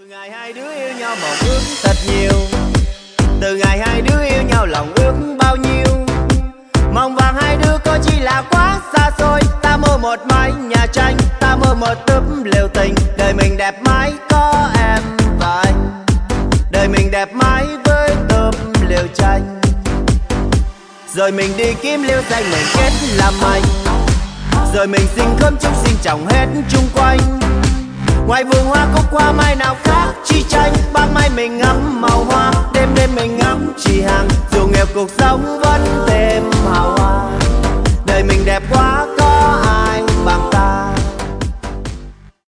ngày hai đứa yêu nhau mộng ước thật nhiều, từ ngày hai đứa yêu nhau lòng ước bao nhiêu. Mong vàng hai đứa có chỉ là quá xa xôi. Ta mơ một mái nhà tranh, ta mơ một túp lều tình. Đời mình đẹp mãi có em và anh, đời mình đẹp mãi với túp lều tranh. Rồi mình đi kiếm liễu xanh mình kết làm anh, rồi mình sinh khóm trúc sinh trồng hết chung quanh. Ngoài vườn hoa cúc hoa mai nào khác chi tranh, ban mai mình ngắm màu hoa, đêm đêm mình ngắm chị hàng. Dù nghèo cuộc sống